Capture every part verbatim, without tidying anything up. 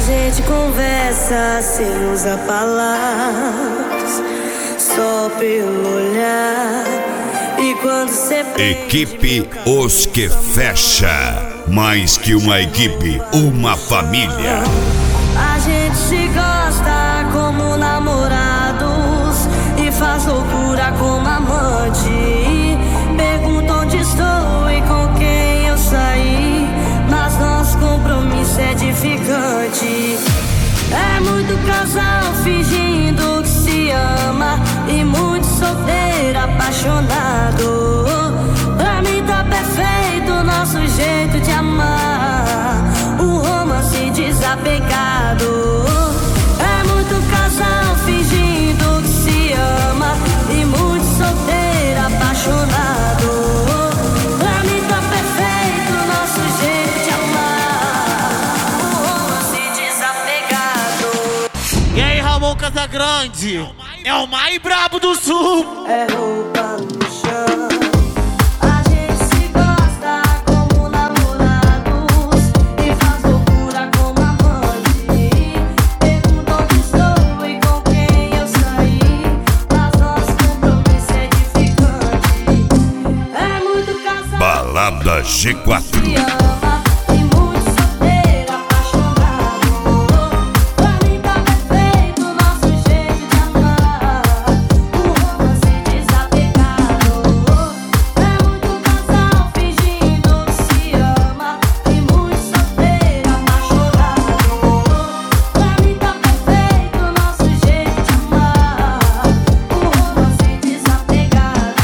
gente conversa sem usar palavras, só pelo olhar. E quando cê Equipe Os Que Fecha. Mais que uma equipe, uma família. a gente se gosta como namorados e faz loucura como amante. Pergunta onde estou e com quem eu saí, mas nosso compromisso é edificante. É muito casal fingindo que se ama e muito solteiro apaixonado. Pra mim tá perfeito o nosso jeito de amar, um romance desapegado. É muito casal fingindo que se ama e muito solteiro apaixonado. Pra mim tá perfeito o nosso jeito de amar, um romance desapegado. E aí, Ramon Casagrande? É o mais brabo do sul. É roupa no chão. A gente se gosta como namorados e faz loucura como amante. Pergunta onde estou e com quem eu saí, mas nosso compromisso é edificante. É muito casal. Balada G quatro. Se ama e muito solteiro apaixonado. Pra mim tá perfeito o nosso jeito de amar, um romance desapegado. É muito casal fingindo que se ama e muito solteiro apaixonado. Pra mim tá perfeito o nosso jeito de amar, um romance desapegado.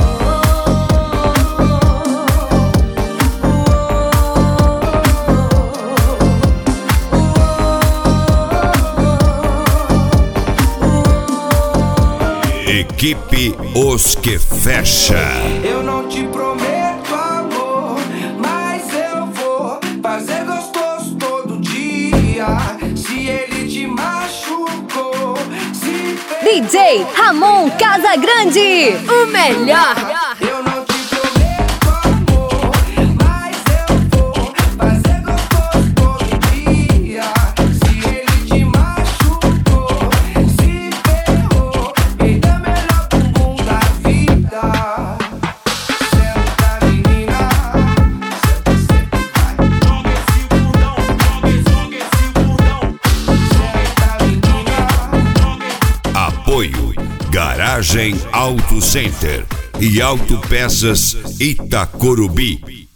Equipe Os Que Fecha. Eu não te prometo amor, mas eu vou fazer gostoso todo dia. Se ele te machucou, se D J Ramon Casagrande, o melhor. eu não te prometo amor, mas eu vou fazer gostoso todo dia. Se ele te machucou, se ferrou, vida é melhor pro mundo da vida. Senta menina, senta, senta e vai. Joga esse bundão, joga, joga esse bundão. Senta menina. Apoio Garagem Auto Center e Autopeças Itacorubi.